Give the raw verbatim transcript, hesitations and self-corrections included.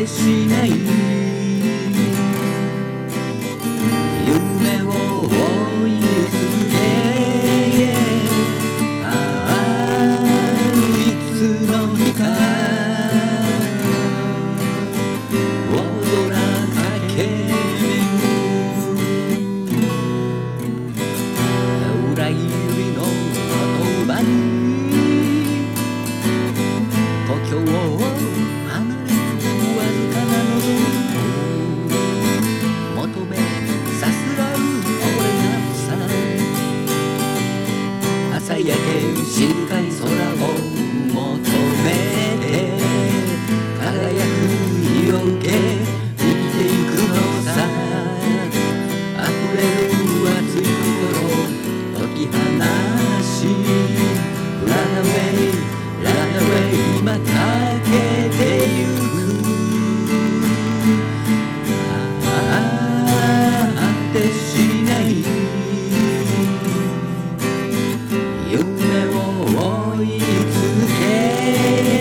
てしない夢を追い続けああいつの日か踊らかけ裏切りの言葉に故郷を離れわずかな望みを求めさすらう俺がさ朝焼け静かに空を求めて輝く日を受け生きていくのさ溢れる熱い心解き放し Run away, run away 今駆けてゆく果てしない夢を追い続け